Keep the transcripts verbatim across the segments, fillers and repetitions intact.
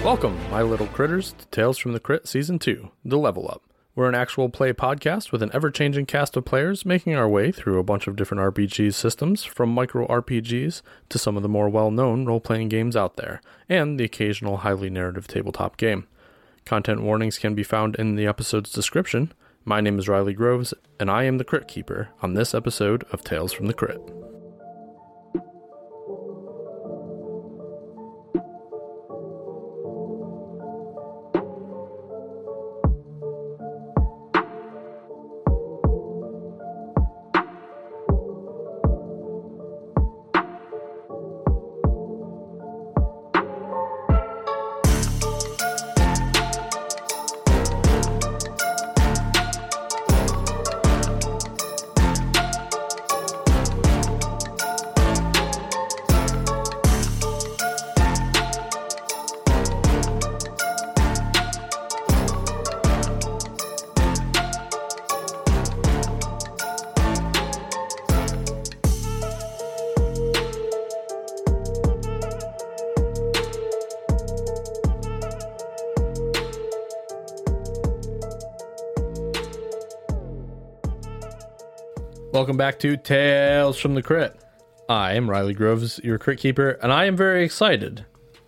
Welcome, my little critters, to Tales from the Crypt Season two, The Level Up. We're an actual play podcast with an ever-changing cast of players making our way through a bunch of different R P G systems, from micro R P Gs to some of the more well-known role-playing games out there, and the occasional highly narrative tabletop game. Content warnings can be found in the episode's description. My name is Riley Groves, and I am the Crypt Keeper on this episode of Tales from the Crypt. Welcome back to Tales from the Crypt. I am Riley Groves, your Crypt Keeper, and I am very excited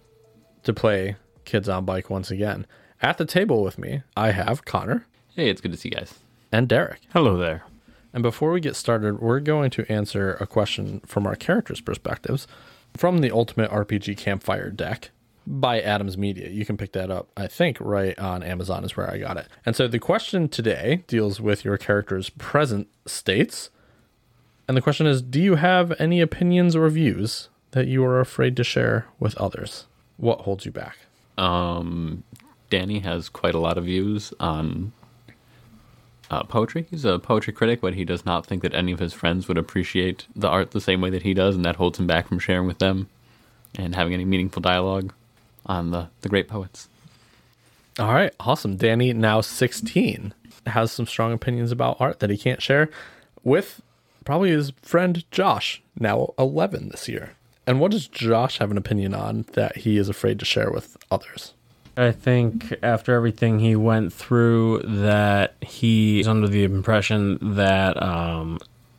to play Kids on Bike once again. At the table with me, I have Connor. Hey, it's good to see you guys. And Derek. Hello there. And before we get started, we're going to answer a question from our characters' perspectives from the Ultimate R P G Campfire deck by Adams Media. You can pick that up, I think, right on Amazon is where I got it. And so the question today deals with your character's present states. And the question is, do you have any opinions or views that you are afraid to share with others? What holds you back? Um, Danny has quite a lot of views on uh, poetry. He's a poetry critic, but he does not think that any of his friends would appreciate the art the same way that he does, and that holds him back from sharing with them and having any meaningful dialogue on the, the great poets. All right, awesome. Danny, now sixteen, has some strong opinions about art that he can't share with probably his friend Josh, now eleven this year. And what does Josh have an opinion on that he is afraid to share with others? I think after everything he went through, that he's under the impression that um,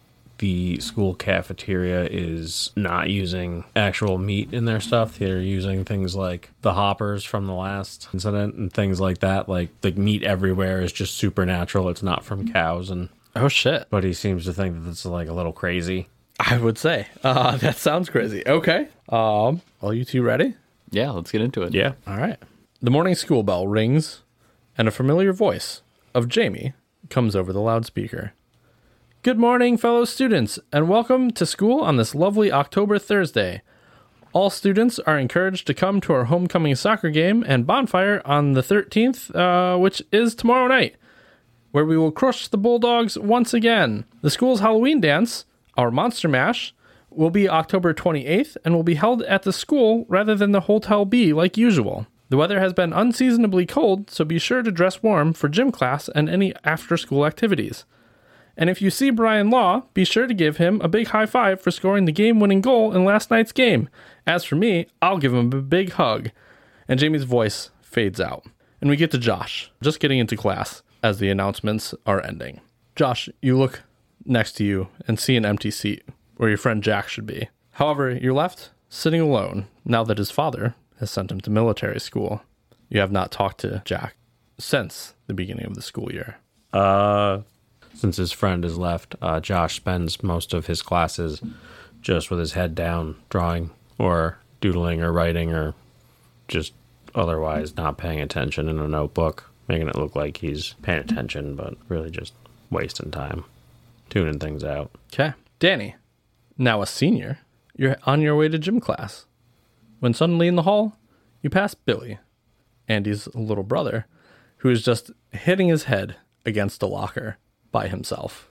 the school cafeteria is not using actual meat in their stuff. They're using things like the hoppers from the last incident and things like that. Like the meat everywhere is just supernatural. It's not from cows. And Oh, shit. But he seems to think that it's like a little crazy. I would say. Uh, that sounds crazy. Okay. Um, are you two ready? Yeah, let's get into it. Yeah. All right. The morning school bell rings, and a familiar voice of Jamie comes over the loudspeaker. Good morning, fellow students, and welcome to school on this lovely October Thursday. All students are encouraged to come to our homecoming soccer game and bonfire on the thirteenth, uh, which is tomorrow night, where we will crush the Bulldogs once again. The school's Halloween dance, our Monster Mash, will be October twenty-eighth and will be held at the school rather than the Hotel B like usual. The weather has been unseasonably cold, so be sure to dress warm for gym class and any after-school activities. And if you see Brian Law, be sure to give him a big high five for scoring the game-winning goal in last night's game. As for me, I'll give him a big hug. And Jamie's voice fades out. And we get to Josh, just getting into class as the announcements are ending. Josh, you look next to you and see an empty seat where your friend Jack should be. However, you're left sitting alone now that his father has sent him to military school. You have not talked to Jack since the beginning of the school year. Uh, since his friend has left, uh, Josh spends most of his classes just with his head down, drawing or doodling or writing or just otherwise not paying attention in a notebook, making it look like he's paying attention, but really just wasting time, tuning things out. Okay. Danny, now a senior, you're on your way to gym class, when suddenly in the hall, you pass Billy, Andy's little brother, who is just hitting his head against a locker by himself.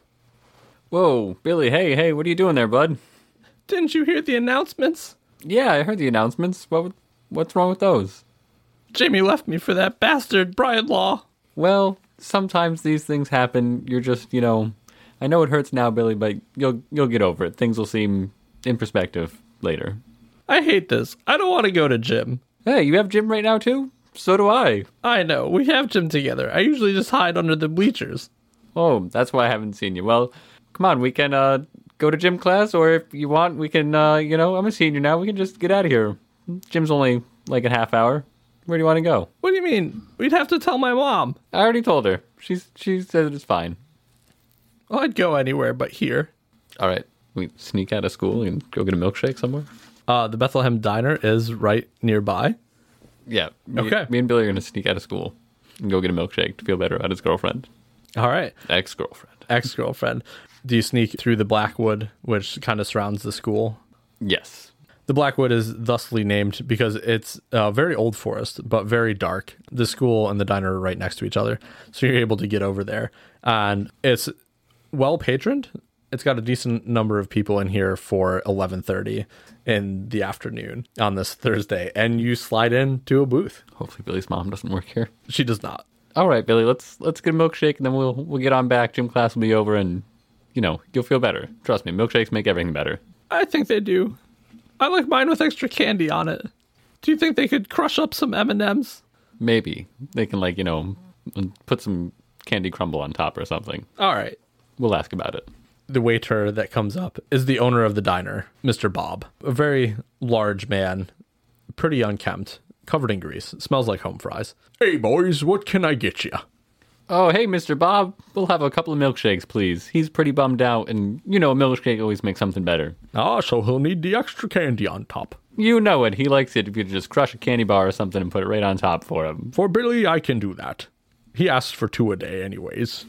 Whoa, Billy, hey, hey, what are you doing there, bud? Didn't you hear the announcements? Yeah, I heard the announcements. What? What's wrong with those? Jamie left me for that bastard, Brian Law. Well, sometimes these things happen. You're just, you know, I know it hurts now, Billy, but you'll you'll get over it. Things will seem in perspective later. I hate this. I don't want to go to gym. Hey, you have gym right now, too? So do I. I know. We have gym together. I usually just hide under the bleachers. Oh, that's why I haven't seen you. Well, come on, we can uh, go to gym class, or if you want, we can, uh, you know, I'm a senior now. We can just get out of here. Gym's only like a half hour. Where do you want to go? What do you mean? We'd have to tell my mom. I already told her. She's She said it's fine. Well, I'd go anywhere but here. All right. We sneak out of school and go get a milkshake somewhere? Uh, the Bethlehem Diner is right nearby. Yeah. Me, Okay. Me and Billy are going to sneak out of school and go get a milkshake to feel better about his girlfriend. All right. Ex-girlfriend. Ex-girlfriend. Do you sneak through the Blackwood, which kind of surrounds the school? Yes. The Blackwood is thusly named because it's a very old forest, but very dark. The school and the diner are right next to each other, so you're able to get over there. And it's well patroned. It's got a decent number of people in here for eleven thirty in the afternoon on this Thursday, and you slide into a booth. Hopefully Billy's mom doesn't work here. She does not. All right, Billy, let's let's get a milkshake, and then we'll we'll get on back. Gym class will be over, and, you know, you'll feel better. Trust me, milkshakes make everything better. I think they do. I like mine with extra candy on it. Do you think they could crush up some M and M's? Maybe. They can, like, you know, put some candy crumble on top or something. All right. We'll ask about it. The waiter that comes up is the owner of the diner, Mister Bob. A very large man, pretty unkempt, covered in grease. Smells like home fries. Hey, boys, what can I get you? Oh, hey, Mister Bob. We'll have a couple of milkshakes, please. He's pretty bummed out, and, you know, a milkshake always makes something better. Ah, so he'll need the extra candy on top. You know it. He likes it if you just crush a candy bar or something and put it right on top for him. For Billy, I can do that. He asks for two a day anyways.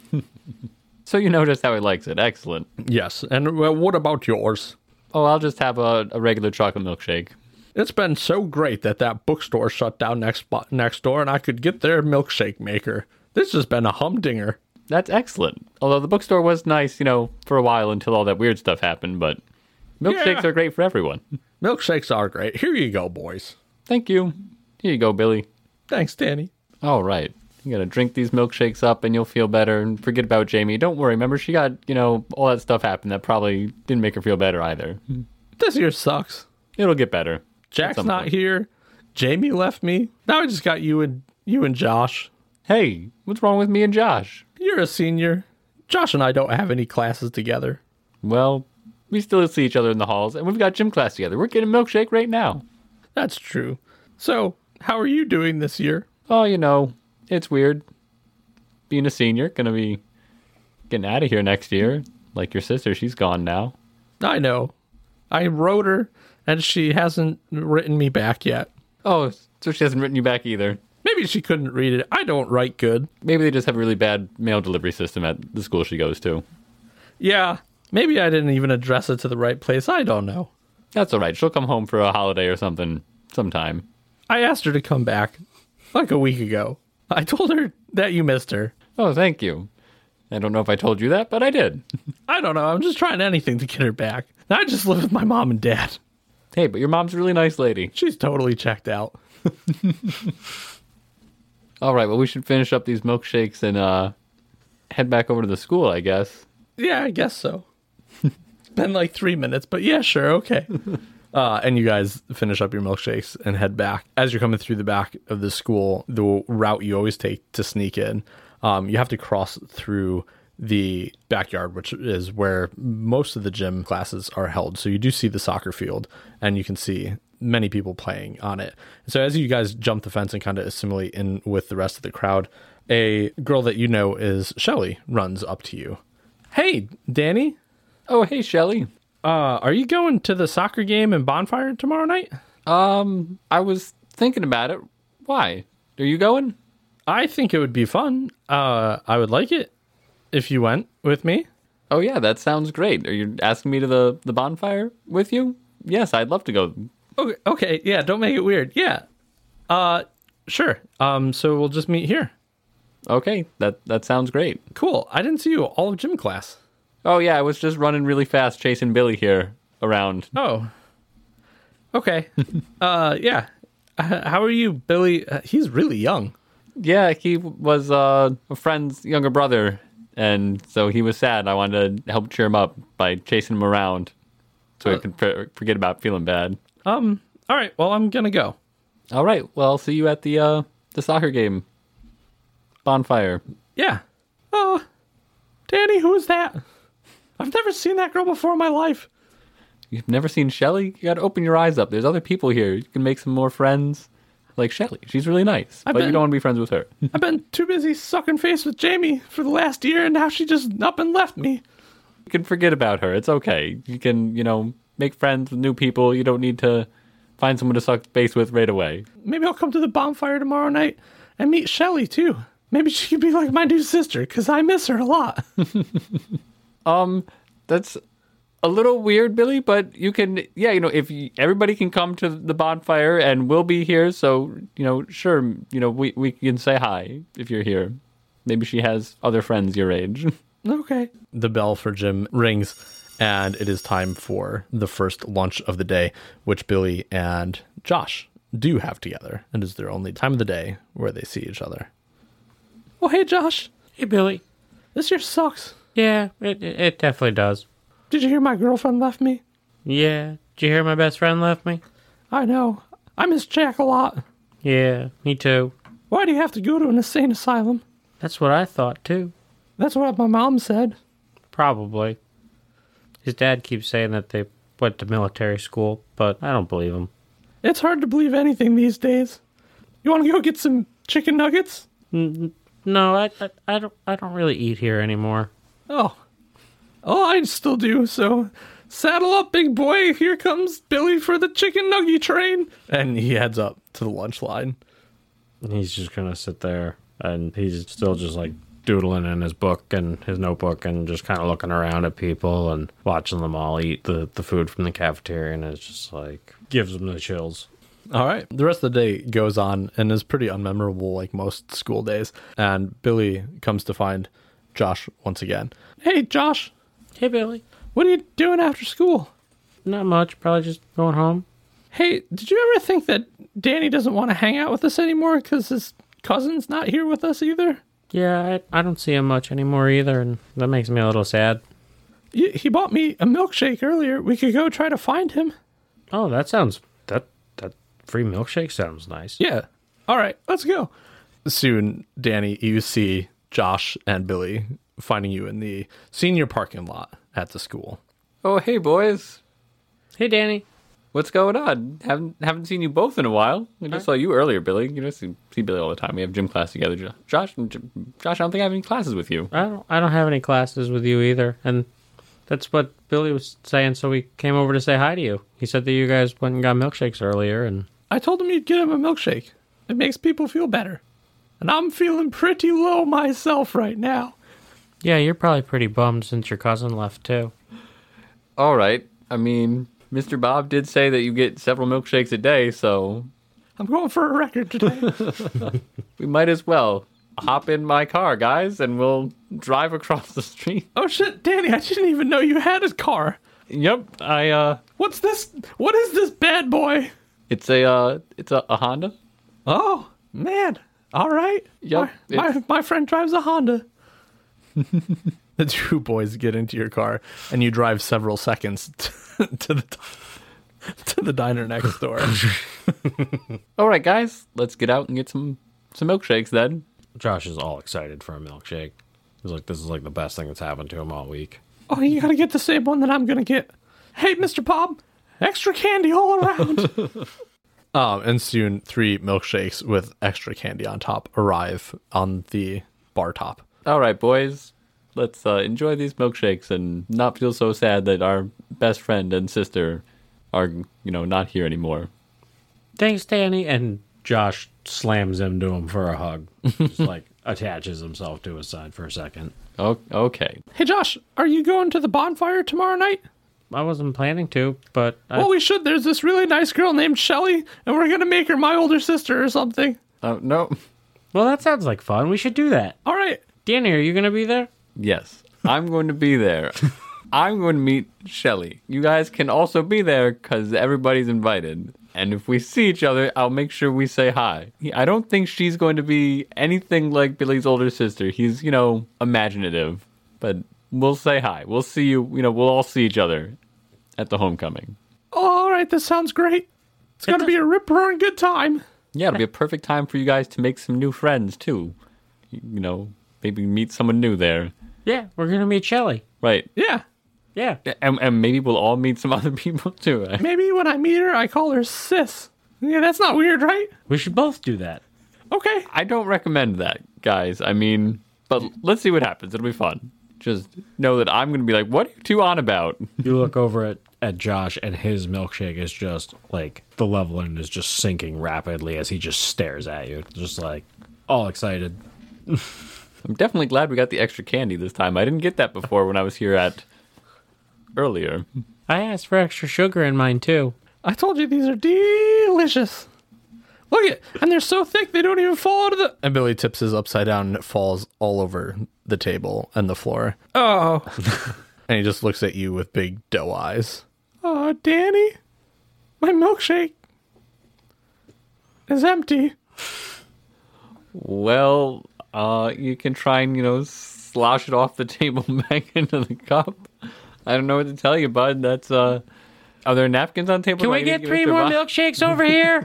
So you know just how he likes it. Excellent. Yes, and well, what about yours? Oh, I'll just have a, a regular chocolate milkshake. It's been so great that that bookstore shut down next next door and I could get their milkshake maker. This has been a humdinger. That's excellent. Although the bookstore was nice, you know, for a while until all that weird stuff happened, but milkshakes Yeah. are great for everyone. Milkshakes are great. Here you go, boys. Thank you. Here you go, Billy. Thanks, Danny. All right. You gotta drink these milkshakes up and you'll feel better. And forget about Jamie. Don't worry. Remember, she got, you know, all that stuff happened that probably didn't make her feel better either. This year sucks. It'll get better. Jack's some not point. here. Jamie left me. Now I just got you and you and Josh. Hey, what's wrong with me and Josh? You're a senior. Josh and I don't have any classes together. Well, we still see each other in the halls, and we've got gym class together. We're getting a milkshake right now. That's true. So, how are you doing this year? Oh, you know, it's weird. Being a senior, gonna be getting out of here next year. Like your sister, she's gone now. I know. I wrote her, and she hasn't written me back yet. Oh, so she hasn't written you back either. Maybe she couldn't read it. I don't write good. Maybe they just have a really bad mail delivery system at the school she goes to. Yeah, maybe I didn't even address it to the right place. I don't know. That's all right. She'll come home for a holiday or something sometime. I asked her to come back like a week ago. I told her that you missed her. Oh, thank you. I don't know if I told you that, but I did. I don't know. I'm just trying anything to get her back. I just live with my mom and dad. Hey, but your mom's a really nice lady. She's totally checked out. All right, well, we should finish up these milkshakes and uh, head back over to the school, I guess. Yeah, I guess so. It's been like three minutes, but yeah, sure, okay. Uh, and you guys finish up your milkshakes and head back. As you're coming through the back of the school, the route you always take to sneak in, um, you have to cross through the backyard, which is where most of the gym classes are held. So you do see the soccer field, and you can see many people playing on it. So as you guys jump the fence and kind of assimilate in with the rest of the crowd, a girl that you know is Shelly runs up to you. Hey, Danny. Oh, hey, Shelly. Uh, are you going to the soccer game and bonfire tomorrow night? Um, I was thinking about it. Why? Are you going? I think it would be fun. Uh, I would like it if you went with me. Oh, yeah, that sounds great. Are you asking me to the, the bonfire with you? Yes, I'd love to go. Okay, okay, yeah, don't make it weird. Yeah. Uh, sure. Um, so we'll just meet here. Okay, that, that sounds great. Cool. I didn't see you all of gym class. Oh, yeah, I was just running really fast chasing Billy here around. Oh. Okay. uh, yeah. Uh, how are you, Billy? Uh, he's really young. Yeah, he was uh, a friend's younger brother, and so he was sad. I wanted to help cheer him up by chasing him around so Uh, he could for- forget about feeling bad. Um, all right. Well, I'm going to go. All right, well, I'll see you at the uh, the soccer game. Bonfire. Yeah. Oh, Danny, who is that? I've never seen that girl before in my life. You've never seen Shelly? You gotta open your eyes up. There's other people here. You can make some more friends. Like Shelly. She's really nice. I've but been- you don't want to be friends with her. I've been too busy sucking face with Jamie for the last year, and now she just up and left me. You can forget about her. It's okay. You can, you know, make friends with new people. You don't need to find someone to suck face with right away. Maybe I'll come to the bonfire tomorrow night and meet Shelly, too. Maybe she could be like my new sister, because I miss her a lot. Um, that's a little weird, Billy, but you can, yeah, you know, if you, everybody can come to the bonfire and we'll be here, so, you know, sure, you know, we, we can say hi if you're here. Maybe she has other friends your age. Okay. The bell for gym rings, and it is time for the first lunch of the day, which Billy and Josh do have together. It is their only time of the day where they see each other. Well, hey, Josh. Hey, Billy. This year sucks. Yeah, it, it it definitely does. Did you hear my girlfriend left me? Yeah. Did you hear my best friend left me? I know. I miss Jack a lot. Yeah, me too. Why do you have to go to an insane asylum? That's what I thought, too. That's what my mom said. Probably. His dad keeps saying that they went to military school, but I don't believe him. It's hard to believe anything these days. You want to go get some chicken nuggets? N- no, I, I I don't I don't really eat here anymore. Oh. Oh, I still do, so saddle up, big boy. Here comes Billy for the chicken nugget train. And he heads up to the lunch line. And he's just gonna sit there, and he's still just like doodling in his book and his notebook and just kind of looking around at people and watching them all eat the, the food from the cafeteria, and it's just like gives him the chills. All right. The rest of the day goes on and is pretty unmemorable like most school days. And Billy comes to find Josh once again. Hey, Josh. Hey, Billy. What are you doing after school? Not much, probably just going home. Hey, did you ever think that Danny doesn't want to hang out with us anymore because his cousin's not here with us either? Yeah, I, I don't see him much anymore either, and that makes me a little sad. He he bought me a milkshake earlier. We could go try to find him. Oh, that sounds... That, that free milkshake sounds nice. Yeah. All right, let's go. Soon, Danny, you see Josh and Billy finding you in the senior parking lot at the school. Oh, hey, boys. Hey, Danny. What's going on? Haven't haven't seen you both in a while. I just saw you earlier, Billy. You know, see, see Billy all the time. We have gym class together. Josh, Josh, I don't think I have any classes with you. I don't, I don't have any classes with you either, and that's what Billy was saying, so we came over to say hi to you. He said that you guys went and got milkshakes earlier, and... I told him you'd get him a milkshake. It makes people feel better. And I'm feeling pretty low myself right now. Yeah, you're probably pretty bummed since your cousin left, too. All right. I mean, Mister Bob did say that you get several milkshakes a day, so I'm going for a record today. we might as well hop in my car, guys, and we'll drive across the street. Oh shit, Danny, I didn't even know you had a car. Yep, I, uh... What's this? What is this bad boy? It's a, uh, it's a, a Honda. Oh, man. All right. Yep, My, my, it's- my friend drives a Honda. The two boys get into your car, and you drive several seconds to, to the to the diner next door. All right, guys, let's get out and get some, some milkshakes then. Josh is all excited for a milkshake. He's like, this is like the best thing that's happened to him all week. Oh, you gotta get the same one that I'm gonna get. Hey, Mister Bob, extra candy all around. um, and soon three milkshakes with extra candy on top arrive on the bar top. All right, boys, let's uh, enjoy these milkshakes and not feel so sad that our best friend and sister are, you know, not here anymore. Thanks, Danny. And Josh slams into him for a hug. Just like attaches himself to his side for a second. Oh, okay. Hey, Josh, are you going to the bonfire tomorrow night? I wasn't planning to, but I, Well, we should. There's this really nice girl named Shelly, and we're gonna make her my older sister or something. Oh, no. well, that sounds like fun. We should do that. All right. Danny, are you going to be there? Yes, I'm going to be there. I'm going to meet Shelly. You guys can also be there because everybody's invited. And if we see each other, I'll make sure we say hi. I don't think she's going to be anything like Billy's older sister. He's, you know, imaginative. But we'll say hi. We'll see you, you know, we'll all see each other at the homecoming. Oh, all right, this sounds great. It's gonna be a rip-roaring good time. Yeah, it'll be a perfect time for you guys to make some new friends, too. You, you know, maybe meet someone new there. Yeah, we're going to meet Shelly. Right. Yeah. Yeah. And, and maybe we'll all meet some other people, too. Right? Maybe when I meet her, I call her sis. Yeah, that's not weird, right? We should both do that. Okay. I don't recommend that, guys. I mean, but let's see what happens. It'll be fun. Just know that I'm going to be like, what are you two on about? You look over at, at Josh, and his milkshake is just, like, the level in is just sinking rapidly as he just stares at you. Just, like, all excited. I'm definitely glad we got the extra candy this time. I didn't get that before when I was here at earlier. I asked for extra sugar in mine, too. I told you these are delicious. Look at, and they're so thick they don't even fall out of the... And Billy tips his upside down and it falls all over the table and the floor. Oh. And he just looks at you with big doe eyes. Oh, Danny, my milkshake is empty. Well, uh, you can try and, you know, slosh it off the table back into the cup. I don't know what to tell you, bud. That's, uh... Are there napkins on the table? Can we get three more milkshakes over here?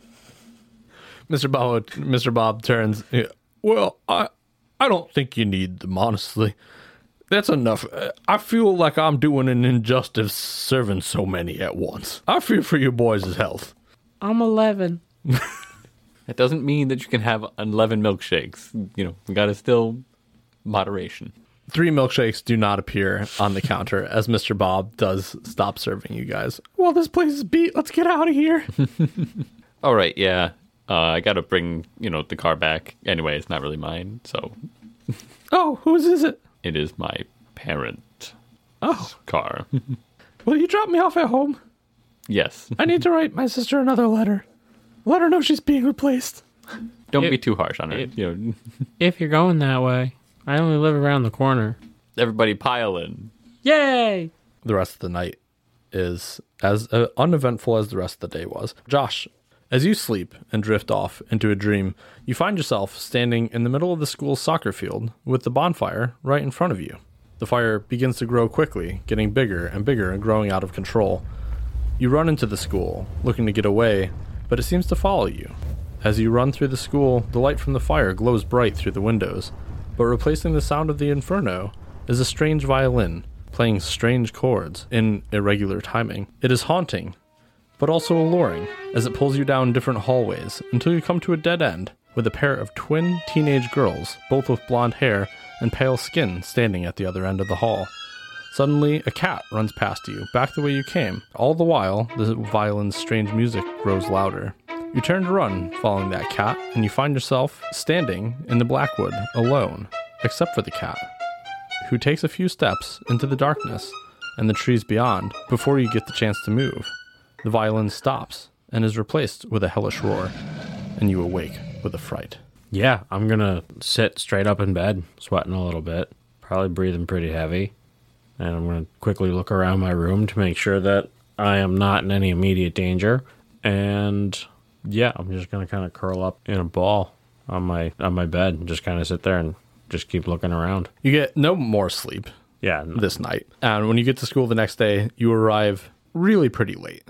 Mister Bob, Mister Bob turns. Well, I, I don't think you need them, honestly. That's enough. I feel like I'm doing an injustice serving so many at once. I fear for your boys' health. I'm eleven. That doesn't mean that you can have eleven milkshakes. You know, we gotta still moderation. Three milkshakes do not appear on the counter as Mister Bob does stop serving you guys. Well, this place is beat. Let's get out of here. All right, yeah. Uh, I gotta bring, you know, the car back. Anyway, it's not really mine, so... Oh, whose is it? It is my parent. Oh. Car. Will you drop me off at home? Yes. I need to write my sister another letter. Let her know she's being replaced. Don't It- be too harsh on her. it- You know, If you're going that way, I only live around the corner. everybody pile in. Yay! The rest of the night is as uh, uneventful as the rest of the day was. Josh, as you sleep and drift off into a dream, you find yourself standing in the middle of the school's soccer field with the bonfire right in front of you. The fire begins to grow quickly, getting bigger and bigger and growing out of control. You run into the school, looking to get away, but it seems to follow you. As you run through the school, the light from the fire glows bright through the windows, but replacing the sound of the inferno is a strange violin, playing strange chords in irregular timing. It is haunting, but also alluring, as it pulls you down different hallways until you come to a dead end with a pair of twin teenage girls, both with blonde hair and pale skin, standing at the other end of the hall. Suddenly, a cat runs past you, back the way you came. All the while, the violin's strange music grows louder. You turn to run, following that cat, and you find yourself standing in the Blackwood, alone, except for the cat, who takes a few steps into the darkness and the trees beyond before you get the chance to move. The violin stops and is replaced with a hellish roar, and you awake with a fright. Yeah, I'm gonna sit straight up in bed, sweating a little bit, probably breathing pretty heavy, and I'm gonna quickly look around my room to make sure that I am not in any immediate danger. And yeah, I'm just gonna kind of curl up in a ball on my on my bed and just kind of sit there and just keep looking around. You get no more sleep Yeah, n- this night, and when you get to school the next day, you arrive really pretty late.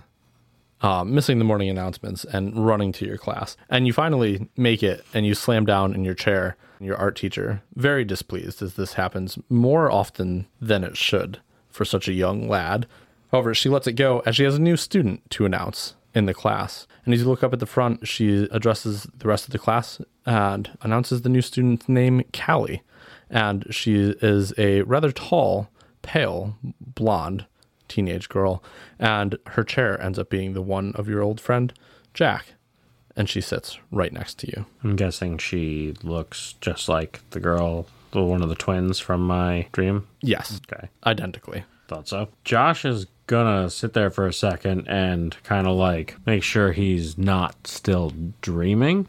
Uh, missing the morning announcements and running to your class. And you finally make it, and you slam down in your chair. Your art teacher, very displeased as this happens more often than it should for such a young lad. However, she lets it go as she has a new student to announce in the class. And as you look up at the front, she addresses the rest of the class and announces the new student's name, Callie. And she is a rather tall, pale, blonde teenage girl, and her chair ends up being the one of your old friend, Jack, and she sits right next to you. I'm guessing she looks just like the girl, the one of the twins from my dream. Yes, Okay, identically. thought so. Josh is gonna sit there for a second and kind of like make sure he's not still dreaming,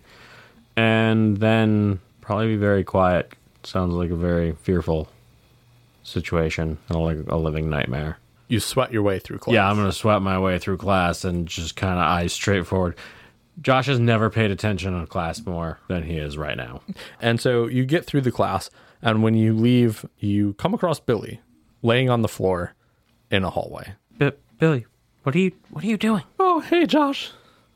and then probably be very quiet. Sounds like a very fearful situation and like a living nightmare. You sweat your way through class. Yeah, I'm going to sweat my way through class and just kind of eyes straight forward. Josh has never paid attention in class more than he is right now. And so you get through the class, and when you leave, you come across Billy laying on the floor in a hallway. B- Billy, what are you what are you doing? Oh, hey, Josh.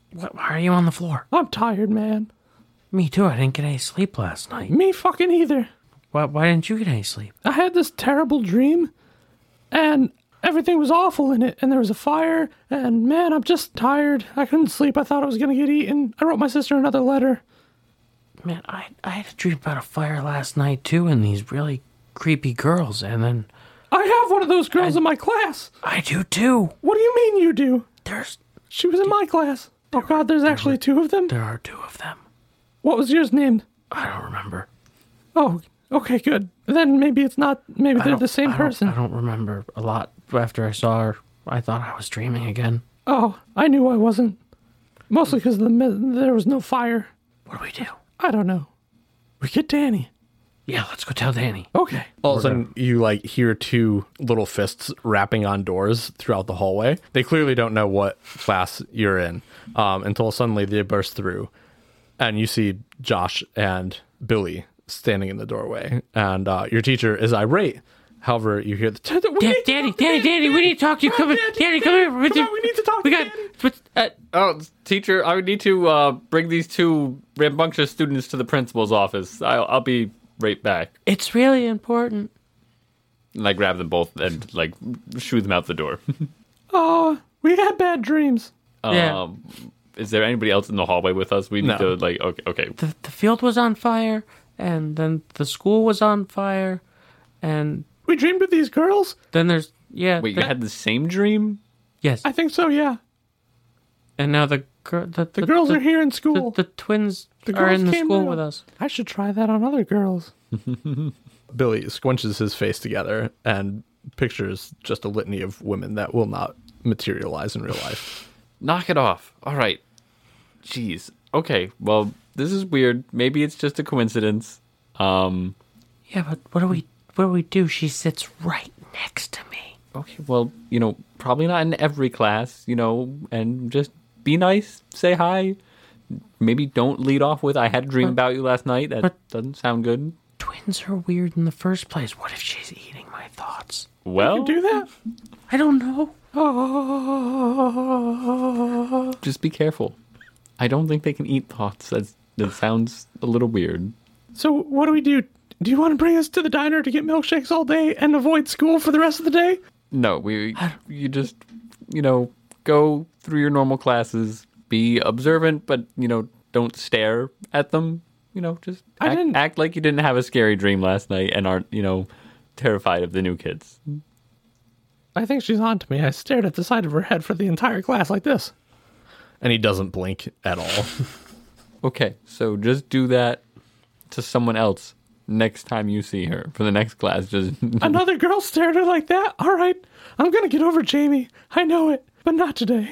What, why are you on the floor? I'm tired, man. Me too. I didn't get any sleep last night. Me fucking either. Why, why didn't you get any sleep? I had this terrible dream, and everything was awful in it, and there was a fire, and man, I'm just tired. I couldn't sleep. I thought I was going to get eaten. I wrote my sister another letter. Man, I, I had a dream about a fire last night, too, and these really creepy girls, and then... I have one of those girls I, in my class. I do, too. What do you mean you do? There's... She was in my class. Oh, God, there's actually two of them? There are two of them. What was yours named? I don't remember. Oh, okay, good. Then maybe it's not... Maybe they're the same I person. I don't remember a lot. After I saw her, I thought I was dreaming again. Oh, I knew I wasn't. Mostly because the, there was no fire. What do we do? I don't know. We get Danny. Yeah, let's go tell Danny. Okay. All of a sudden, you like hear two little fists rapping on doors throughout the hallway. They clearly don't know what class you're in um, until suddenly they burst through, and you see Josh and Billy standing in the doorway, and uh, your teacher is irate. However, you hear the t- Da- Danny, Danny, Danny, Danny, we need to talk to you. Come, Danny, Danny, come here. Come on, we need to talk We to got. Danny. Uh, oh, teacher, I would need to uh, bring these two rambunctious students to the principal's office. I'll, I'll be right back. It's really important. And I grab them both and like shoo them out the door. Oh, we had bad dreams. Yeah. Um, is there anybody else in the hallway with us? We need No. to like okay, okay. The the field was on fire, and then the school was on fire, and We dreamed of these girls? then there's yeah. Wait, the- you had the same dream? yes, I think so, yeah. and now the gir- the, The girls the, are here in The, school. the twins The are girls in the came school real. with us. I should try that on other girls. Billy squinches his face together and pictures just a litany of women that will not materialize in real life. Knock it off. All right. Jeez. Okay. Well, this is weird. Maybe it's just a coincidence. Um. Yeah, but what do we what do we do? She sits right next to me. Okay. Well, you know, probably not in every class. You know, and just be nice. Say hi. Maybe don't lead off with "I had a dream But- about you last night." That but- doesn't sound good. Twins are weird in the first place. What if she's eating my thoughts? Well, You do that? I don't know. Oh. just be careful. I don't think they can eat thoughts. That's, that sounds a little weird. So what do we do? Do you want to bring us to the diner to get milkshakes all day and avoid school for the rest of the day? No, we you just you know go through your normal classes, be observant, but you know don't stare at them. You know, just I act, didn't- act like you didn't have a scary dream last night and aren't you know terrified of the new kids. I think she's on to me. I stared at the side of her head for the entire class like this. And he doesn't blink at all. Okay, so just do that to someone else next time you see her for the next class. Just Another girl stared at her like that? All right. I'm going to get over Jamie. I know it, but not today.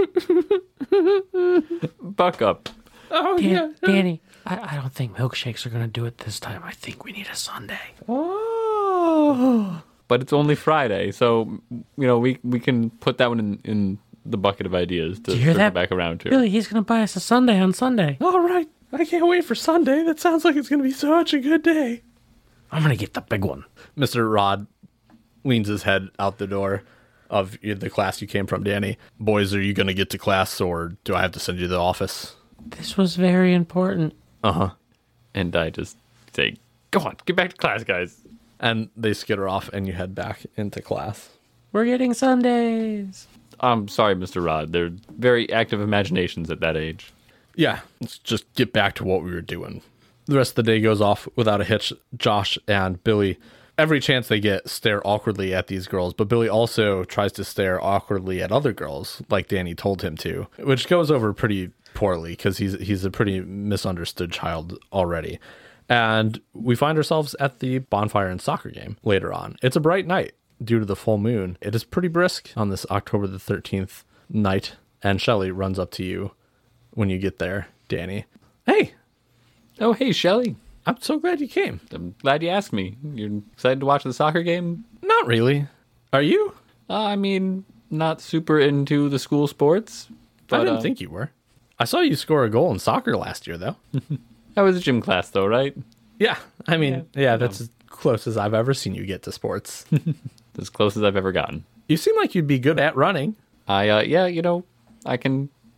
buck up. Oh, Dan- yeah. Danny, I, I don't think milkshakes are going to do it this time. I think we need a sundae. Oh. But it's only Friday, so you know we we can put that one in, in the bucket of ideas to you hear circle that? back around to. Really, he's going to buy us a sundae on Sunday. All right. I can't wait for Sunday. That sounds like it's going to be such a good day. I'm going to get the big one. Mister Rod leans his head out the door of the class you came from, Danny. Boys, are you going to get to class, or do I have to send you to the office? This was very important. Uh-huh. And I just say, "Go on, get back to class, guys." And they skitter off, and you head back into class. We're getting sundaes. I'm sorry, Mister Rod. They're very active imaginations at that age. Yeah, let's just get back to what we were doing. The rest of the day goes off without a hitch. Josh and Billy, every chance they get, stare awkwardly at these girls, but Billy also tries to stare awkwardly at other girls, like Danny told him to, which goes over pretty poorly because he's he's a pretty misunderstood child already. And we find ourselves at the bonfire and soccer game later on. It's a bright night due to the full moon. It is pretty brisk on this October the thirteenth night, and Shelly runs up to you when you get there, Danny. Hey, Oh, hey, Shelly. I'm so glad you came. I'm glad you asked me. You're excited to watch the soccer game? Not really. Are you? Uh, I mean, not super into the school sports. But, I didn't uh, think you were. I saw you score a goal in soccer last year, though. That was a gym class, though, right? Yeah, I mean, yeah, Yeah, that's as close as I've ever seen you get to sports. As close as I've ever gotten. You seem like you'd be good at running. I, uh, yeah, you know, I can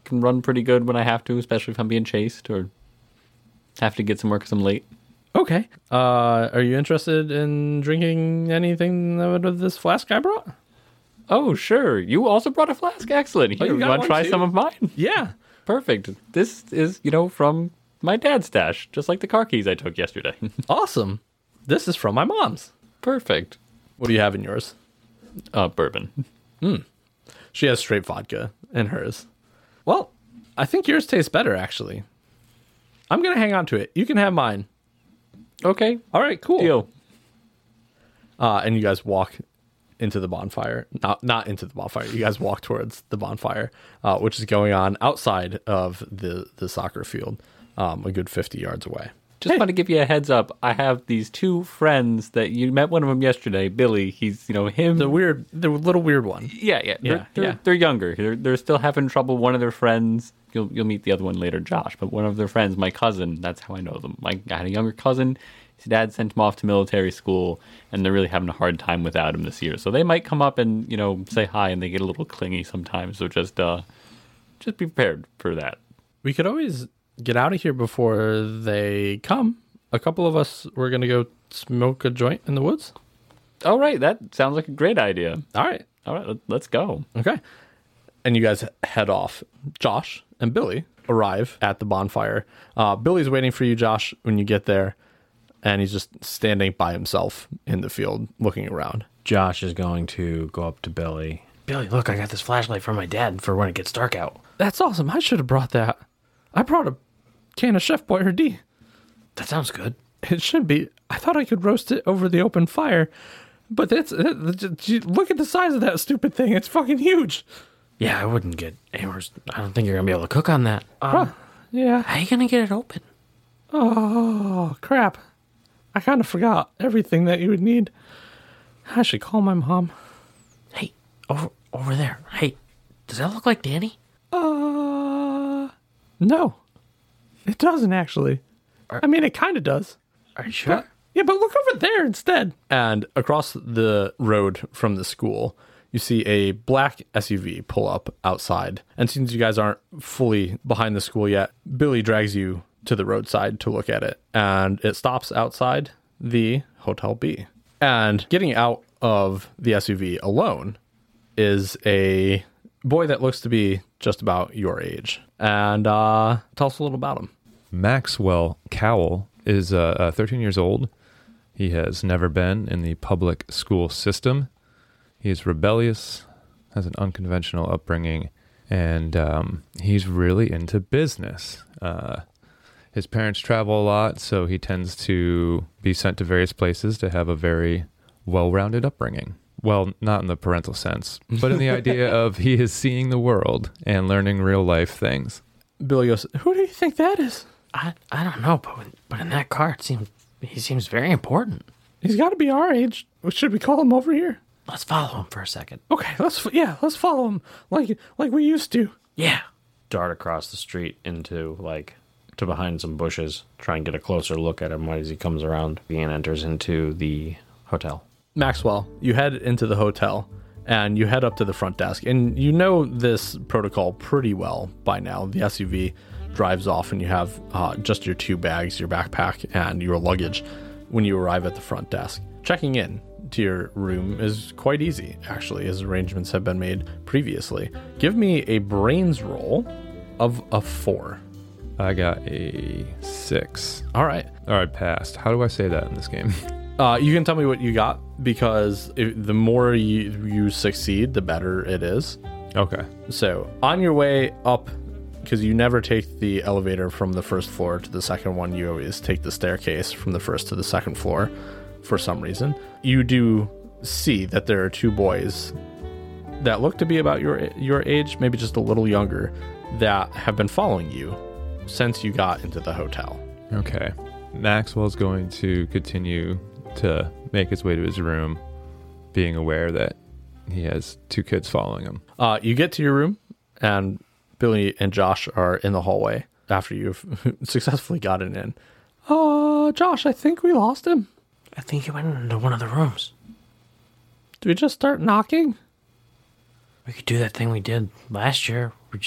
can run pretty good when I have to, especially if I'm being chased or have to get somewhere because I'm late. Okay. Uh, are you interested in drinking anything out of this flask I brought? Oh, sure. You also brought a flask. Excellent. Here, Oh, you you got want one to try too? some of mine? Yeah. Perfect. This is, you know, from my dad's stash, just like the car keys I took yesterday. Awesome. This is from my mom's. Perfect. What do you have in yours? Uh, bourbon. She has straight vodka in hers. Well, I think yours tastes better, actually. I'm going to hang on to it. You can have mine. Okay. All right, cool. Deal. Uh, and you guys walk into the bonfire. Not not into the bonfire. You guys walk towards the bonfire, uh, which is going on outside of the, the soccer field, um, a good fifty yards away. Just want to give you a heads up. I have these two friends that you met one of them yesterday, Billy. He's, you know, him. The weird, the little weird one. Yeah, yeah. They're, Yeah, they're, yeah. they're younger. They're, they're still having trouble. One of their friends, you'll you'll meet the other one later, Josh, but one of their friends, my cousin, that's how I know them. My, I had a younger cousin. His dad sent him off to military school, and they're really having a hard time without him this year. So they might come up and, you know, say hi, and they get a little clingy sometimes. So just, uh, just be prepared for that. We could always get out of here before they come. A couple of us were going to go smoke a joint in the woods. All right, that sounds like a great idea. All right. All right, let- let's go. Okay. And you guys head off. Josh and Billy arrive at the bonfire. Uh, Billy's waiting for you, Josh, when you get there. And he's just standing by himself in the field looking around. Josh is going to go up to Billy. Billy, look, I got this flashlight from my dad for when it gets dark out. That's awesome. I should have brought that. I brought a can of Chef Boyardee. That sounds good. It should be. I thought I could roast it over the open fire. But that's it, look at the size of that stupid thing. It's fucking huge. Yeah, I wouldn't get anywhere. I don't think you're going to be able to cook on that. Um, Huh. Yeah. how are you going to get it open? Oh, crap. I kind of forgot everything that you would need. I should call my mom. Hey, over over there. Hey, does that look like Danny? Uh, no. It doesn't, actually. I mean, it kind of does. Are you sure? Yeah, but look over there instead. And across the road from the school, you see a black S U V pull up outside. And since you guys aren't fully behind the school yet, Billy drags you to the roadside to look at it. And it stops outside the Hotel B. And getting out of the S U V alone is a boy that looks to be just about your age. And uh, tell us a little about him. Maxwell Cowell is uh, uh, thirteen years old. He has never been in the public school system. He is rebellious, has an unconventional upbringing, and um, he's really into business. Uh, his parents travel a lot, so he tends to be sent to various places to have a very well-rounded upbringing. Well, not in the parental sense, but in the idea of he is seeing the world and learning real-life things. Billy goes, who do you think that is? I I don't know, but when, but in that car, it seems he seems very important. He's got to be our age. Should we call him over here? Let's follow him for a second. Okay, let's yeah, let's follow him like like we used to. Yeah. Dart across the street into like to behind some bushes. Try and get a closer look at him as he comes around and enters into the hotel. Maxwell, you head into the hotel and you head up to the front desk, and you know this protocol pretty well by now. The S U V drives off, and you have uh, just your two bags, your backpack, and your luggage when you arrive at the front desk. Checking in to your room is quite easy, actually, as arrangements have been made previously. Give me a brains roll of a four. I got a six. All right. All right, passed. How do I say that in this game? Uh, you can tell me what you got, because if, the more you, you succeed, the better it is. Okay. So on your way up, because you never take the elevator from the first floor to the second one, you always take the staircase from the first to the second floor for some reason. You do see that there are two boys that look to be about your your age, maybe just a little younger, that have been following you since you got into the hotel. Okay. Maxwell's going to continue to make his way to his room, being aware that he has two kids following him. Uh, you get to your room, and Billy and Josh are in the hallway after you've successfully gotten in. Uh, Josh, I think we lost him. I think he went into one of the rooms. Do we just start knocking? We could do that thing we did last year. We just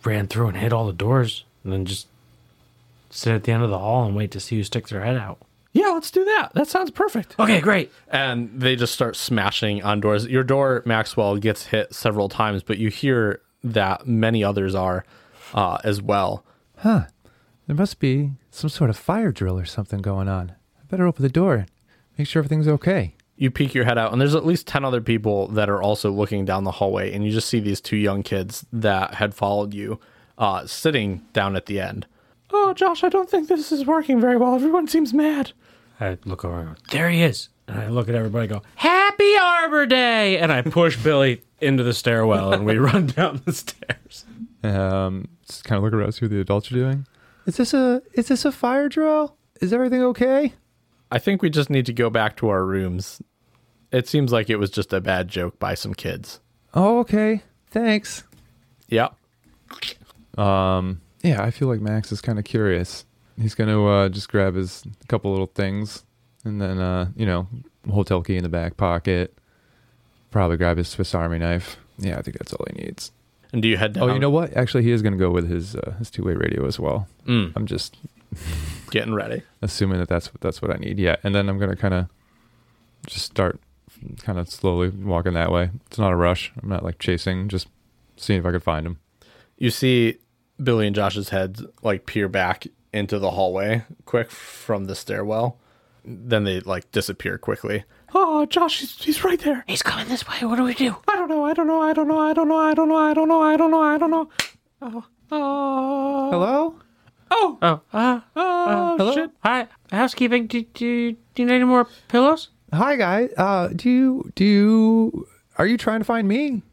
ran through and hit all the doors and then just sit at the end of the hall and wait to see who sticks their head out. Yeah, let's do that. That sounds perfect. Okay, great. And they just start smashing on doors. Your door, Maxwell, gets hit several times, but you hear that many others are uh, as well. Huh. There must be some sort of fire drill or something going on. I better open the door, make sure everything's okay. You peek your head out, and there's at least ten other people that are also looking down the hallway, and you just see these two young kids that had followed you uh, sitting down at the end. Oh, Josh, I don't think this is working very well. Everyone seems mad. I look over and go, there he is. And I look at everybody and go, Happy Arbor Day! And I push Billy into the stairwell, and we run down the stairs. Um, just kind of look around, see what the adults are doing. Is this a is this a fire drill? Is everything okay? I think we just need to go back to our rooms. It seems like it was just a bad joke by some kids. Oh, okay. Thanks. Yep. Um, yeah, I feel like Max is kind of curious. He's going to uh, just grab his couple little things and then, uh, you know, hotel key in the back pocket. Probably grab his Swiss Army knife. Yeah, I think that's all he needs. And do you head down? Oh, you know what? Actually, he is going to go with his uh, his two-way radio as well. Mm. I'm just Getting ready. assuming that that's, that's what I need. Yeah, and then I'm going to kind of just start kind of slowly walking that way. It's not a rush. I'm not like chasing, just seeing if I could find him. You see Billy and Josh's heads like peer back into the hallway quick from the stairwell. Then they like disappear quickly. Oh, Josh, he's, he's right there. He's coming this way. What do we do? I don't know. I don't know. I don't know. I don't know. I don't know. I don't know. I don't know. I don't know. Oh. Oh. Hello? Oh. Oh, uh, Oh, hello? shit. hi. Housekeeping. Do, do, do you need any more pillows? Hi, guys. Uh, do you, do you, are you trying to find me?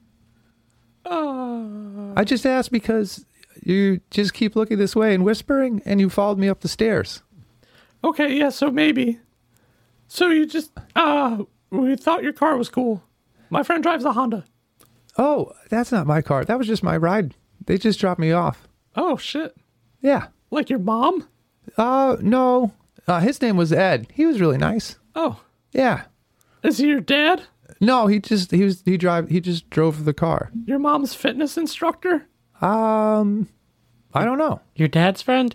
Oh. I just asked because you just keep looking this way and whispering, and you followed me up the stairs. Okay, yeah, so maybe. So you just, uh, we thought your car was cool. My friend drives a Honda. Oh, that's not my car. That was just my ride. They just dropped me off. Oh, shit. Yeah. Like your mom? Uh, no. Uh, his name was Ed. He was really nice. Oh. Yeah. Is he your dad? No, he just, he was, he drive, he just drove the car. Your mom's fitness instructor? Um, I don't know. Your dad's friend?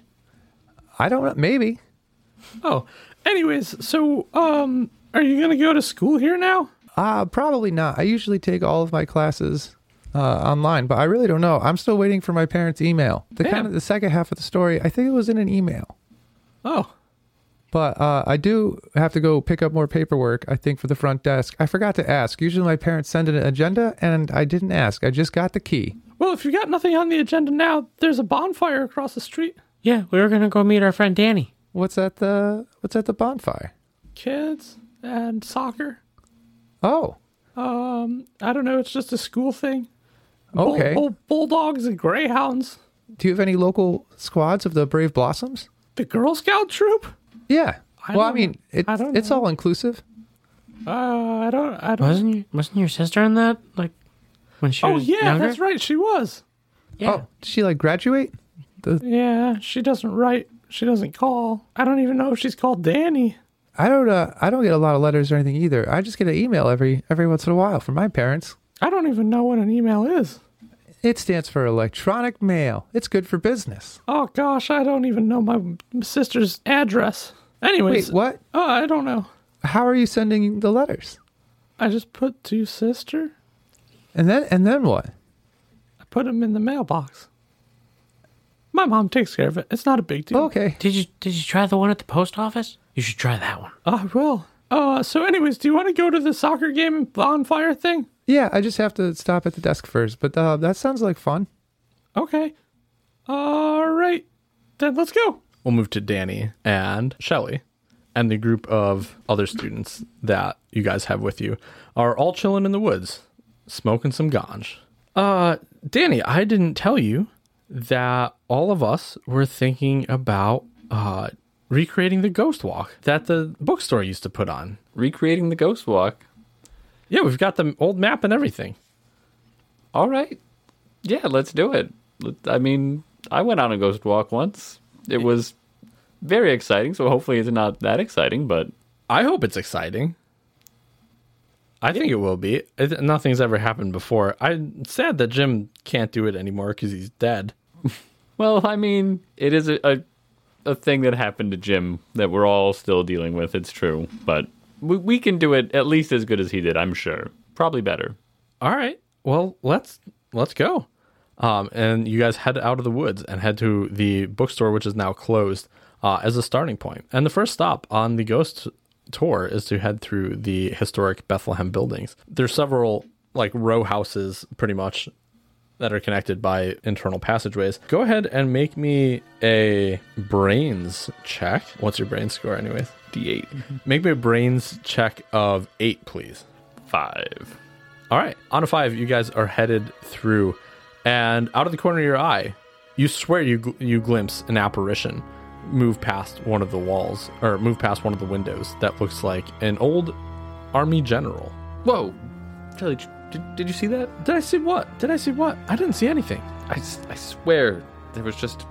I don't know. Maybe. Oh. Anyways, so, um, are you gonna go to school here now? Uh, probably not. I usually take all of my classes uh, online, but I really don't know. I'm still waiting for my parents' email. The kind Damn. of the second half of the story, I think it was in an email. Oh. But uh, I do have to go pick up more paperwork, I think, for the front desk. I forgot to ask. Usually my parents send an agenda, and I didn't ask. I just got the key. Well, if you got nothing on the agenda now, there's a bonfire across the street. Yeah, we were going to go meet our friend Danny. What's at the What's at the bonfire? Kids and soccer. Oh, Um, I don't know. It's just a school thing. Bull- okay. bull- bulldogs and greyhounds. Do you have any local squads of the Brave Blossoms? The Girl Scout troop? Yeah. I well, I don't- mean, it, I don't it's know. all inclusive. Uh, I don't. I don't. Wasn't you, wasn't your sister in that? Like, when she Oh was yeah, younger? that's right. She was. Yeah. Oh, did she like graduate? The Yeah, she doesn't write. She doesn't call. I don't even know if she's called Danny. I don't. Uh, I don't get a lot of letters or anything either. I just get an email every every once in a while from my parents. I don't even know what an email is. It stands for electronic mail. It's good for business. Oh gosh, I don't even know my sister's address. Anyways, Wait, what? Oh, I don't know. How are you sending the letters? I just put to sister. And then and then what? I put them in the mailbox. My mom takes care of it. It's not a big deal. Okay. Did you did you try the one at the post office? You should try that one. I will. Uh, so anyways, do you want to go to the soccer game and bonfire thing? Yeah, I just have to stop at the desk first, but uh, that sounds like fun. Okay. All right. Then let's go. We'll move to Danny and Shelly, and the group of other students that you guys have with you are all chilling in the woods, smoking some ganj. Uh, Danny, I didn't tell you that all of us were thinking about uh recreating the ghost walk that the bookstore used to put on. Recreating the ghost walk. Yeah, we've got the old map and everything. All right. Yeah, let's do it. Let- I mean, I went on a ghost walk once. It was very exciting, so hopefully it's not that exciting, but I hope it's exciting. I think it will be. It, nothing's ever happened before. I'm sad that Jim can't do it anymore because he's dead. Well, I mean, it is a, a a thing that happened to Jim that we're all still dealing with. It's true, but we, we can do it at least as good as he did, I'm sure. Probably better. All right. Well, let's let's go. Um, and you guys head out of the woods and head to the bookstore, which is now closed, uh, as a starting point. And the first stop on the ghost tour is to head through the historic Bethlehem buildings. There's several like row houses, pretty much, that are connected by internal passageways. Go ahead and make me a brains check. What's your brains score, anyways? D eight. Make me a brains check of eight, please. Five. All right. On a five, you guys are headed through, and out of the corner of your eye, you swear you gl- you glimpse an apparition move past one of the walls, or move past one of the windows that looks like an old army general. Whoa. Charlie, did, did you see that? Did I see what? Did I see what? I didn't see anything. I, s- I swear there was just...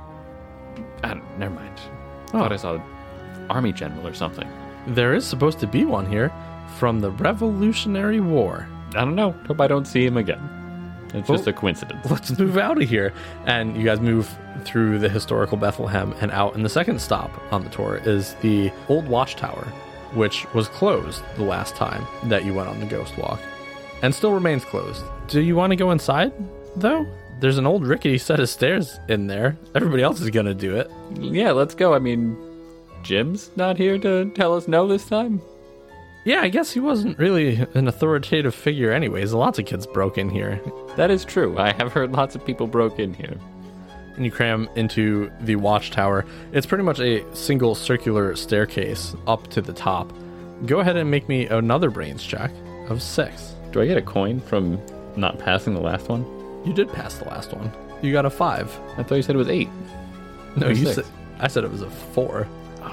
I don't, never mind. I Oh. thought I saw an army general or something. There is supposed to be one here from the Revolutionary War. I don't know. Hope I don't see him again. It's just Well- a coincidence. Let's move out of here. And you guys move through the historical Bethlehem and out. And the second stop on the tour is the old watchtower, which was closed the last time that you went on the ghost walk and still remains closed. Do you want to go inside, though? There's an old rickety set of stairs in there. Everybody else is going to do it. Yeah, let's go. I mean, Jim's not here to tell us no this time. Yeah, I guess he wasn't really an authoritative figure anyways. Lots of kids broke in here. That is true. I have heard lots of people broke in here. And you cram into the watchtower. It's pretty much a single circular staircase up to the top. Go ahead and make me another brains check of six. Do I get a coin from not passing the last one? You did pass the last one. You got a five. I thought you said it was eight. No, Or you six. said I said it was a four.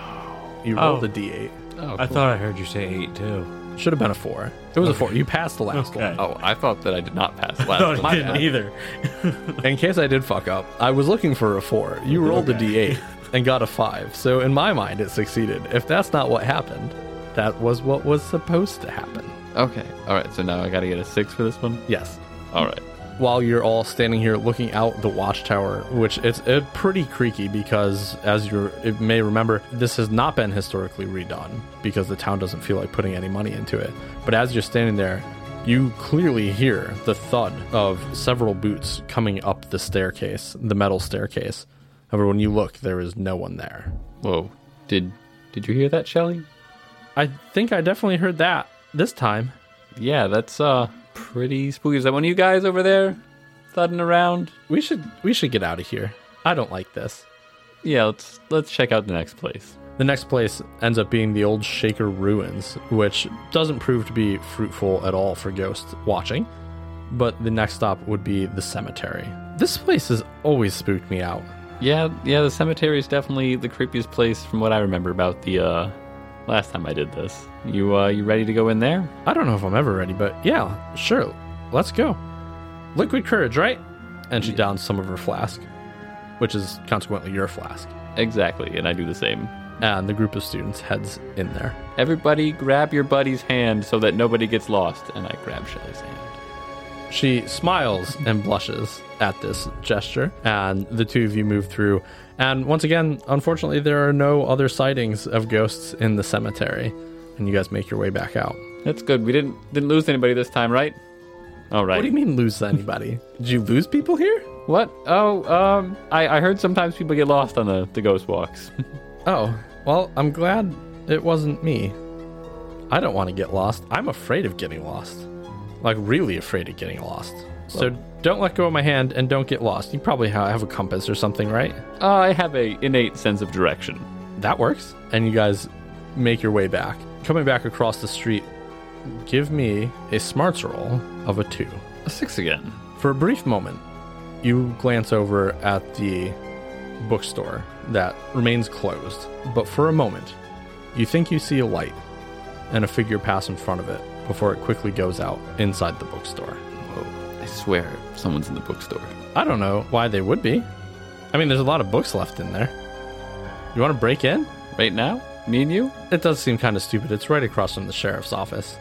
You rolled Oh. a d eight. Oh, I cool. thought I heard you say eight too. Should have been a four. It was a four. You passed the last Okay. one. Oh, I thought that I did not pass the last No, one. I My didn't bad. either. In case I did fuck up, I was looking for a four. You rolled a d eight and got a five. So in my mind, it succeeded. If that's not what happened, that was what was supposed to happen. Okay. All right. So now I got to get a six for this one. Yes. All right. While you're all standing here looking out the watchtower, which it's uh, pretty creaky because, as you may remember, this has not been historically redone because the town doesn't feel like putting any money into it. But as you're standing there, you clearly hear the thud of several boots coming up the staircase, the metal staircase. However, when you look, there is no one there. Whoa. Did Did you hear that, Shelley? I think I definitely heard that this time. Yeah, that's uh pretty spooky. Is that one of you guys over there thudding around? We should we should get out of here. I don't like this. Yeah, let's let's check out the next place. The next place ends up being the old Shaker Ruins, which doesn't prove to be fruitful at all for ghost watching. But the next stop would be the cemetery. This place has always spooked me out. Yeah, yeah, the cemetery is definitely the creepiest place from what I remember about the uh last time I did this. You uh you ready to go in there? I don't know if I'm ever ready, but yeah, sure. Let's go. Liquid courage, right? And she downs some of her flask, which is consequently your flask. Exactly, and I do the same. And the group of students heads in there. Everybody grab your buddy's hand so that nobody gets lost, and I grab Shelley's hand. She smiles and blushes at this gesture, and the two of you move through. And once again, unfortunately, there are no other sightings of ghosts in the cemetery, and you guys make your way back out. That's good. We didn't didn't lose anybody this time, right? All right. What do you mean lose anybody? Did you lose people here? What? Oh, um, I, I heard sometimes people get lost on the, the ghost walks. Oh, well, I'm glad it wasn't me. I don't want to get lost. I'm afraid of getting lost. Like, really afraid of getting lost. So don't let go of my hand and don't get lost. You probably ha- have a compass or something, right? uh, I have a innate sense of direction. That works. And you guys make your way back. Coming back across the street, give me a smarts roll of a two. A six again. For a brief moment, you glance over at the bookstore that remains closed. But for a moment, you think you see a light and a figure pass in front of it before it quickly goes out inside the bookstore. Whoa. I swear someone's in the bookstore. I don't know why they would be. I mean, there's a lot of books left in there. You want to break in? Right now? Me and you? It does seem kind of stupid. It's right across from the sheriff's office.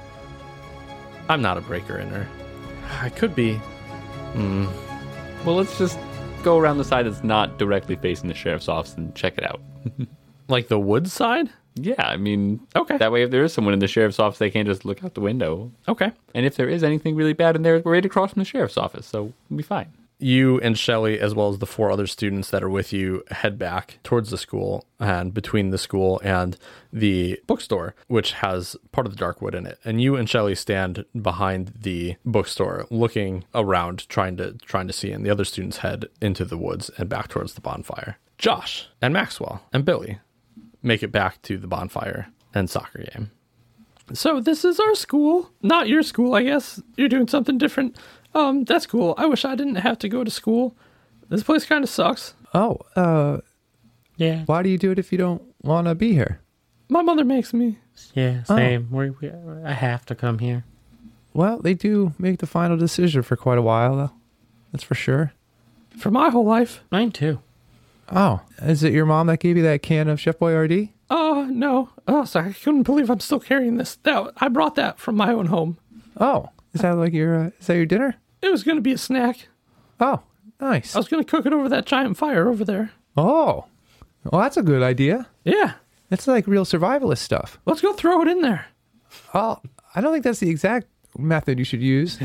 I'm not a breaker-inner. I could be. Hmm. Well, let's just go around the side that's not directly facing the sheriff's office and check it out. Like the woods side? Yeah, I mean, Okay. that way if there is someone in the sheriff's office, they can't just look out the window. Okay. And if there is anything really bad in there, we're right across from the sheriff's office, so we'll be fine. You and Shelly, as well as the four other students that are with you, head back towards the school and between the school and the bookstore, which has part of the Darkwood in it. And you and Shelly stand behind the bookstore, looking around, trying to trying to see. And the other students head into the woods and back towards the bonfire. Josh and Maxwell and Billy make it back to the bonfire and soccer game. So this is our school, not your school, I guess. You're doing something different. Um, that's cool. I wish I didn't have to go to school. This place kind of sucks. Oh, uh, Yeah. why do you do it if you don't want to be here? My mother makes me. Yeah, same. We, we, I have to come here. Well, they do make the final decision for quite a while, though. That's for sure. For my whole life. Mine too. Oh, is it your mom that gave you that can of Chef Boyardee? Oh, no. Oh, sorry. I couldn't believe I'm still carrying this. That, I brought that from my own home. Oh, is that like your uh, is that your dinner? It was going to be a snack. Oh, nice. I was going to cook it over that giant fire over there. Oh, well, that's a good idea. Yeah. That's like real survivalist stuff. Let's go throw it in there. Oh, I don't think that's the exact method you should use.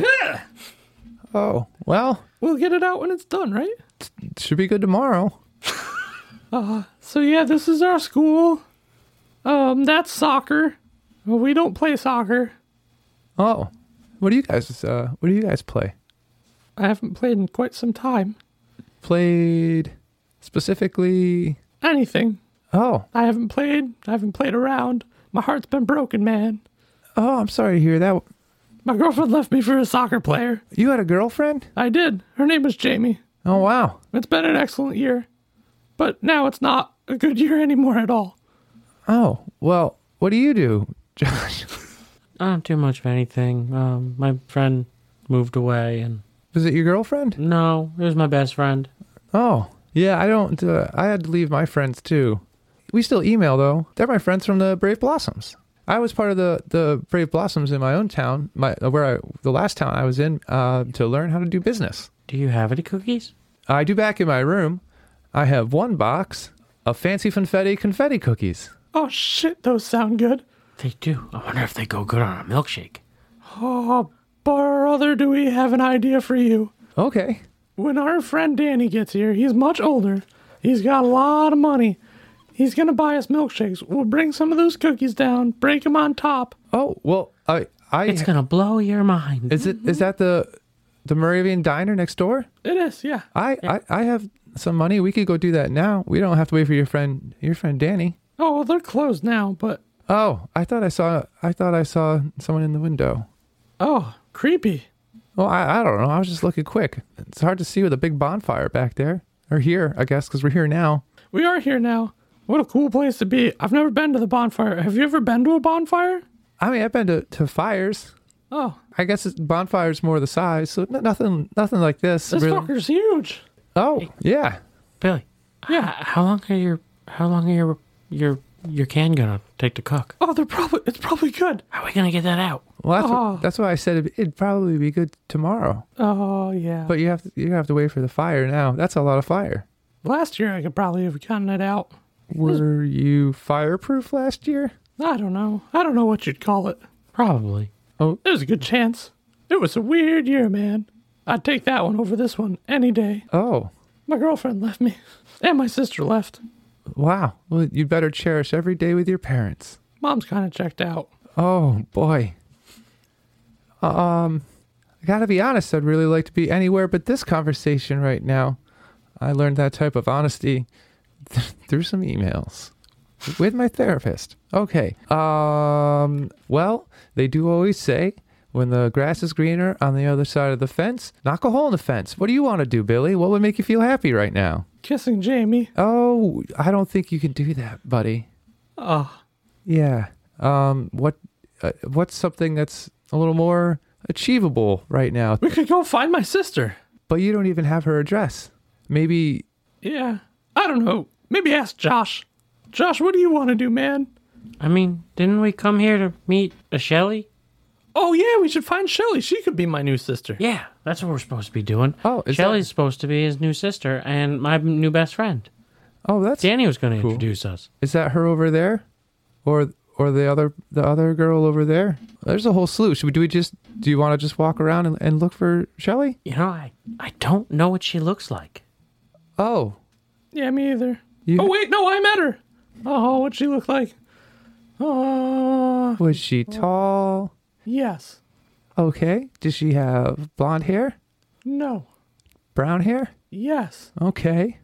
Oh, well, We'll get it out when it's done, right? it should be good tomorrow. So, yeah, this is our school. Um, that's soccer. Well, we don't play soccer. Oh, what do you guys uh what do you guys play? I haven't played in quite some time. Played specifically? Anything. Oh, I haven't played. I haven't played around. My heart's been broken, man. oh, I'm sorry to hear that. My girlfriend left me for a soccer player. You had a girlfriend? I did. Her name was Jamie. Oh, wow. It's been an excellent year. But now it's not a good year anymore at all. Oh, well, what do you do, Josh? I don't do much of anything. Um, my friend moved away, and Was it your girlfriend? no, it was my best friend. Oh, yeah, I don't, uh, I had to leave my friends too. We still email though. They're my friends from the Brave Blossoms. I was part of the, the Brave Blossoms in my own town, my where I, the last town I was in, uh, to learn how to do business. Do you have any cookies? I do back in my room. I have one box of fancy funfetti confetti cookies. Oh, shit, those sound good. They do. I wonder if they go good on a milkshake. Oh, brother, do we have an idea for you? Okay. When our friend Danny gets here, he's much older. He's got a lot of money. He's going to buy us milkshakes. We'll bring some of those cookies down, break them on top. Oh, well, I, I, It's gonna blow your mind. is it, is that the, the Moravian diner next door? It is, yeah. I, I, I have some money. We could go do that now. We don't have to wait for your friend, your friend Danny. Oh, well, they're closed now, but... Oh, I thought I saw, I thought I saw someone in the window. Oh, creepy. Well, I, I don't know. I was just looking quick. It's hard to see with a big bonfire back there. Or here, I guess, because we're here now. We are here now. What a cool place to be. I've never been to the bonfire. Have you ever been to a bonfire? I mean, I've been to, to fires. Oh, I guess it's, bonfire's more the size, so n- nothing nothing like this. this really. fucker's huge. Oh, yeah. Billy. Yeah. h- How long are your How long are your your your can gonna take to cook? Oh, they're probably, it's probably good. How are we gonna get that out? Well, that's, Oh. what, that's why I said it'd, it'd probably be good tomorrow. Oh, yeah. But you have to, you have to wait for the fire now. That's a lot of fire. Last year I could probably have gotten it out. Were you fireproof last year? I don't know. I don't know what you'd call it. Probably. There's a good chance. It was a weird year, man. I'd take that one over this one any day. Oh, My girlfriend left me. And my sister left. wow. Well, you better cherish every day with your parents. Mom's kind of checked out. Oh, boy. Um, I gotta be honest, I'd really like to be anywhere but this conversation right now. I learned that type of honesty through some emails with my therapist. Okay. Um, well, they do always say when the grass is greener on the other side of the fence, knock a hole in the fence. What do you want to do, Billy? What would make you feel happy right now? Kissing Jamie. Oh, I don't think you can do that, buddy. Oh, Yeah. Um, what, uh, what's something that's a little more achievable right now? we could go find my sister. But you don't even have her address. Maybe, Yeah. I don't know. Maybe ask Josh. Josh, what do you want to do, man? I mean, didn't we come here to meet a Shelley? Oh, yeah, we should find Shelly. She could be my new sister. Yeah, that's what we're supposed to be doing. Oh, is Shelly's supposed to be his new sister and my new best friend. Oh, that's Danny was going to cool. introduce us. Is that her over there, or or the other the other girl over there? There's a whole slew. Should we do we just do you want to just walk around and, and look for Shelly? You know, I, I don't know what she looks like. Oh, Yeah, me either. You- Oh, wait, no, I met her. Oh, what'd she look like? Oh, was she tall? yes. Okay. Did she have blonde hair? No. Brown hair? Yes. Okay.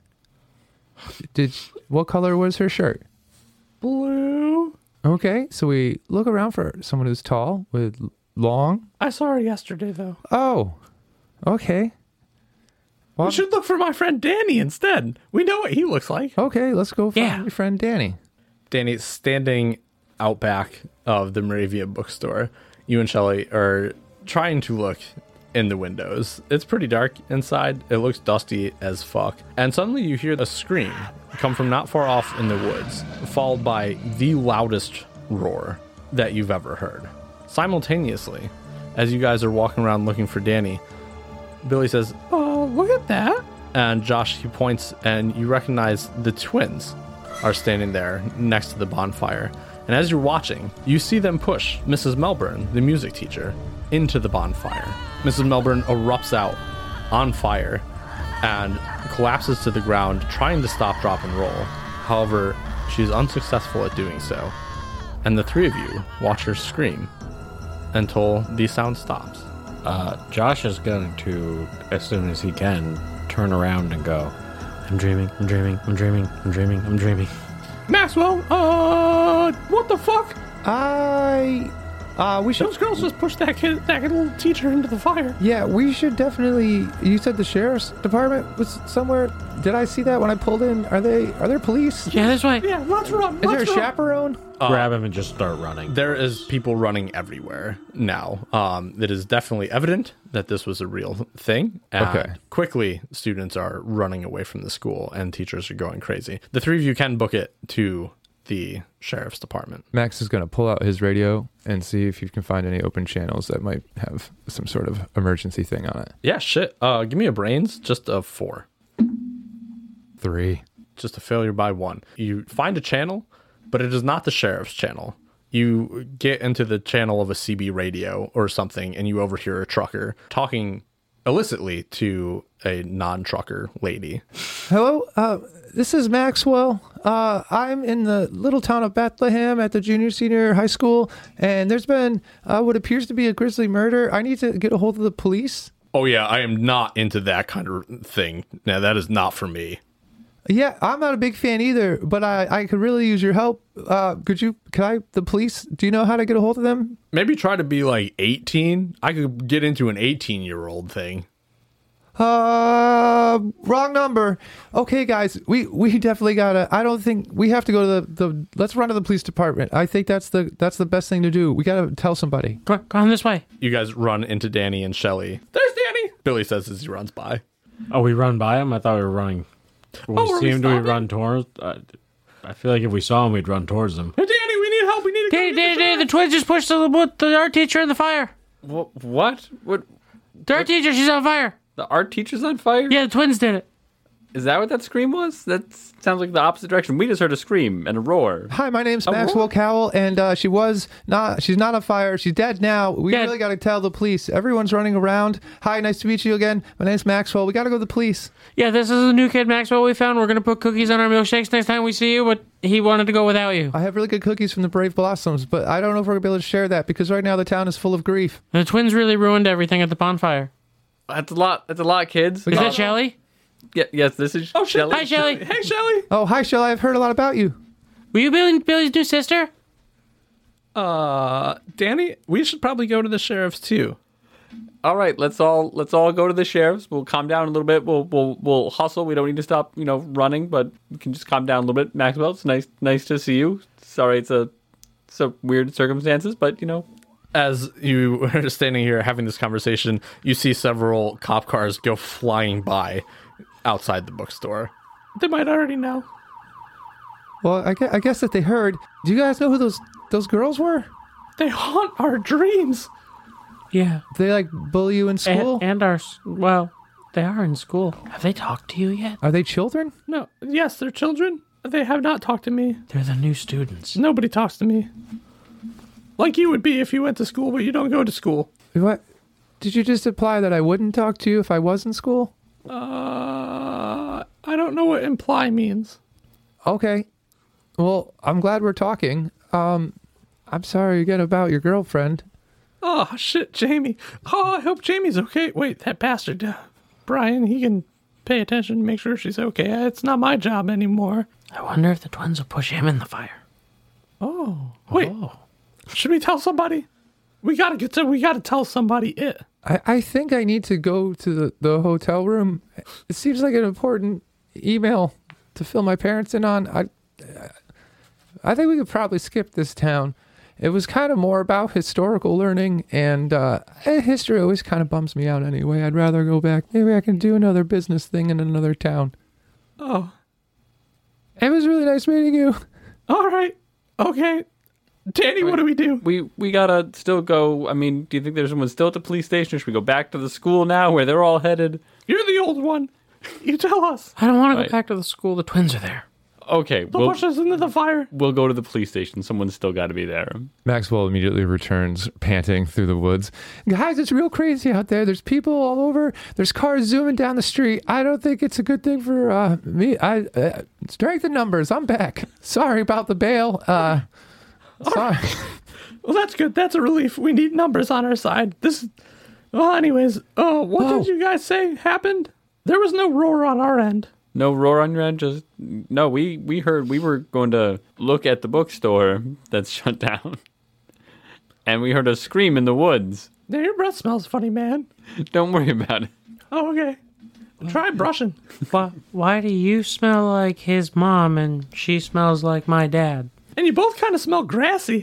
Did what color was her shirt? Blue. Okay, so we look around for someone who's tall with long. I saw her yesterday, though. Oh, okay. We Well, should look for my friend Danny instead. We know what he looks like. okay, let's go find Yeah. your friend Danny. Danny's standing out back of the Moravia bookstore. You and Shelly are trying to look in the windows. It's pretty dark inside. It looks dusty as fuck. And suddenly you hear a scream come from not far off in the woods, followed by the loudest roar that you've ever heard. Simultaneously, as you guys are walking around looking for Danny, Billy says, "Oh, look at that." And Josh, he points, and you recognize the twins are standing there next to the bonfire. And as you're watching, you see them push Missus Melbourne, the music teacher, into the bonfire. Missus Melbourne erupts out on fire and collapses to the ground, trying to stop, drop, and roll. However, she's unsuccessful at doing so. And the three of you watch her scream until the sound stops. Uh, Josh is going to, as soon as he can, turn around and go, I'm dreaming, I'm dreaming, I'm dreaming, I'm dreaming, I'm dreaming. Maxwell, uh, what the fuck? I, uh, we should. Those girls just pushed that kid, that little teacher into the fire. Yeah, we should definitely. You said the sheriff's department was somewhere. Did I see that when I pulled in? Are they? Are there police? Yeah, this way. Yeah, let's run. Is there a let's run. chaperone? Grab him and just start running. There is people running everywhere now. Um, it is definitely evident that this was a real thing. And Okay. quickly, students are running away from the school and teachers are going crazy. The three of you can book it to the sheriff's department. Max is going to pull out his radio and see if you can find any open channels that might have some sort of emergency thing on it. Yeah, shit. Uh, give me a brains, just a four. Three. Just a failure by one. You find a channel, but it is not the sheriff's channel. You get into the channel of a C B radio or something, and you overhear a trucker talking illicitly to a non-trucker lady. Hello, uh, this is Maxwell. Uh, I'm in the little town of Bethlehem at the junior senior high school, and there's been uh, what appears to be a grisly murder. I need to get a hold of the police. Oh yeah, I am not into that kind of thing. Now that is not for me. Yeah, I'm not a big fan either, but I, I could really use your help. Uh, could you, could I, the police, do you know how to get a hold of them? Maybe try to be like eighteen. I could get into an eighteen year old thing. Uh, wrong number. Okay, guys, we, we definitely gotta, I don't think, we have to go to the, the, let's run to the police department. I think that's the, that's the best thing to do. We gotta tell somebody. Go, go on this way. You guys run into Danny and Shelly. There's Danny! Billy says as he runs by. Oh, we run by him? I thought we were running. When Oh, we were see we him, do we stopping? run towards? Uh, I feel like if we saw him, we'd run towards him. Hey Danny, we need help. We need to Danny, Danny, Danny, the twins just pushed the, the art teacher in the fire. What? What? What? The art teacher, she's on fire. The art teacher's on fire? Yeah, the twins did it. Is that what that scream was? That sounds like the opposite direction. We just heard a scream and a roar. Hi, my name's A Maxwell what? Cowell, and uh, she was not, she's not on fire. She's dead now. We Yeah. really gotta tell the police. Everyone's running around. Hi, nice to meet you again. My name's Maxwell. We gotta go to the police. Yeah, this is a new kid, Maxwell, we found. We're going to put cookies on our milkshakes next time we see you, but he wanted to go without you. I have really good cookies from the Brave Blossoms, but I don't know if we're gonna be able to share that because right now the town is full of grief. The twins really ruined everything at the bonfire. That's a lot. That's a lot, kids. Is Uh, that Shelly? Yeah, yes, this is Oh, shit. Shelley. Hi, Shelly. Hey Shelly! Oh, hi, Shell. I've heard a lot about you. Were you Billy, Billy's new sister? Uh, Danny, we should probably go to the sheriff's too. All right, let's all let's all go to the sheriff's. We'll calm down a little bit. We'll we'll we'll hustle. We don't need to stop, you know, running, but we can just calm down a little bit. Maxwell, it's nice nice to see you. Sorry, it's a so weird circumstances, but you know, As you are standing here having this conversation, you see several cop cars go flying by outside the bookstore. They might already know. Well, I guess, I guess that they heard. Do you guys know who those those girls were? They haunt our dreams. Yeah. They like bully you in school? And, and our, s- well, they are in school. Have they talked to you yet? Are they children? No, yes, they're children. They have not talked to me. They're the new students. Nobody talks to me. Like you would be if you went to school, but you don't go to school. What? Did you just imply that I wouldn't talk to you if I was in school? Uh, I don't know what imply means. Okay. Well, I'm glad we're talking. Um, I'm sorry again about your girlfriend. Oh, shit, Jamie. Oh, I hope Jamie's okay. Wait, that bastard, uh, Brian, he can pay attention and make sure she's okay. It's not my job anymore. I wonder if the twins will push him in the fire. Oh, wait. Oh. Should we tell somebody? We gotta get to, we gotta tell somebody it. I, I think I need to go to the, the hotel room. It seems like an important email to fill my parents in on. I, I think we could probably skip this town. It was kind of more about historical learning, and uh, eh, history always kind of bums me out anyway. I'd rather go back. Maybe I can do another business thing in another town. Oh, It was really nice meeting you. all right. Okay. Danny, what do we do? We we gotta still go. I mean, do you think there's someone still at the police station? Or should we go back to the school now where they're all headed? You're the old one. You tell us. I don't want to Right. go back to the school. The twins are there. Okay, Don't we'll, push us into the fire. we'll go to the police station. Someone's still got to be there. Maxwell immediately returns, panting through the woods. Guys, it's real crazy out there. There's people all over. There's cars zooming down the street. I don't think it's a good thing for uh, me. I uh, strength in numbers. I'm back. Sorry about the bail. Uh, sorry. Well, that's good. That's a relief. We need numbers on our side. This. Well, anyways. Oh, what Whoa. did you guys say happened? There was no roar on our end. No roar on your end. Just no. We we heard we were going to look at the bookstore that's shut down, and we heard a scream in the woods. Yeah, your breath smells funny, man. Don't worry about it. Oh, okay. Try brushing. Why, why do you smell like his mom and she smells like my dad? And you both kind of smell grassy.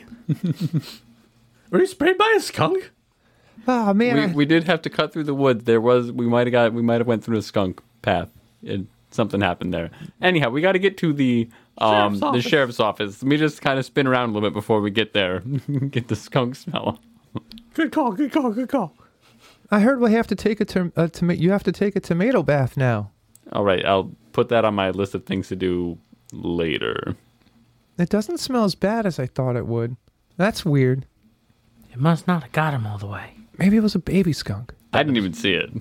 Were you sprayed by a skunk? Oh man. We I- we did have to cut through the woods. There was we might have got we might have went through a skunk path. It, something happened there. Anyhow, we got to get to the um Sheriff's the office. sheriff's office. Let me just kind of spin around a little bit before we get there. Get the skunk smell. Good call, good call, good call. I heard we have to take a, tom- a tomato. You have to take a tomato bath now. All right, I'll put that on my list of things to do later. It doesn't smell as bad as I thought it would. That's weird. It must not have got him all the way. Maybe it was a baby skunk. I didn't even see it.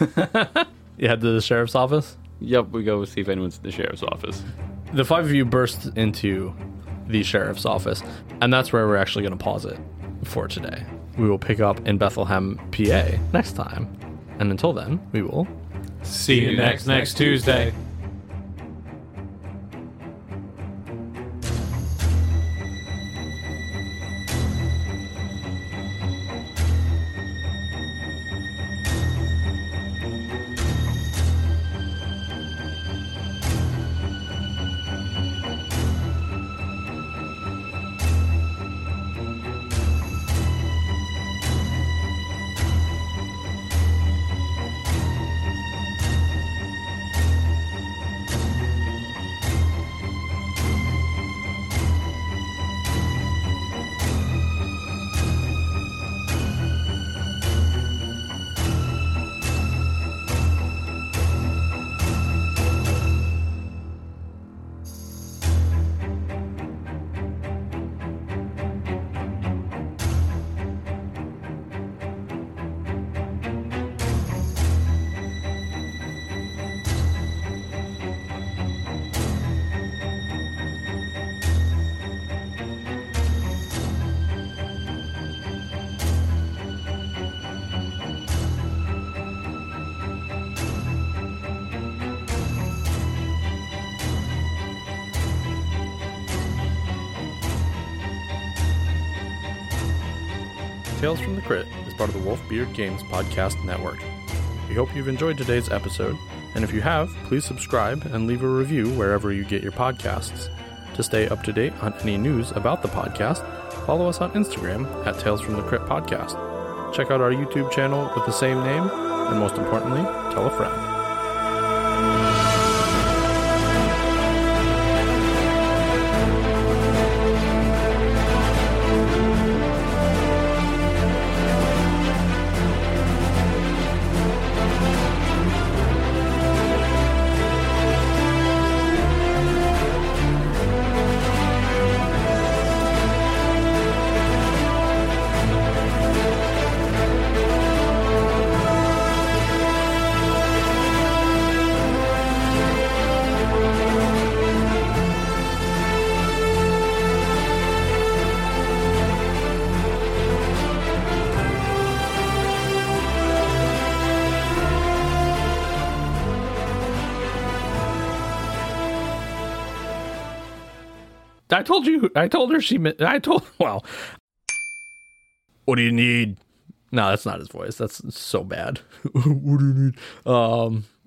You head to the sheriff's office? Yep, we go see if anyone's at the sheriff's office. The five of you burst into the sheriff's office, and that's where we're actually going to pause it for today. We will pick up in Bethlehem, P A next time. And until then, we will See you next- next Tuesday. Tales from the Crit is part of the Wolfbeard Games podcast network. We hope you've enjoyed today's episode, and if you have, please subscribe and leave a review wherever you get your podcasts. To stay up to date on any news about the podcast, follow us on Instagram at Tales from the Crit Podcast. Check out our YouTube channel with the same name, and most importantly, tell a friend. I told you. I told her she. I told. Well, what do you need? No, that's not his voice. That's so bad. What do you need? Um,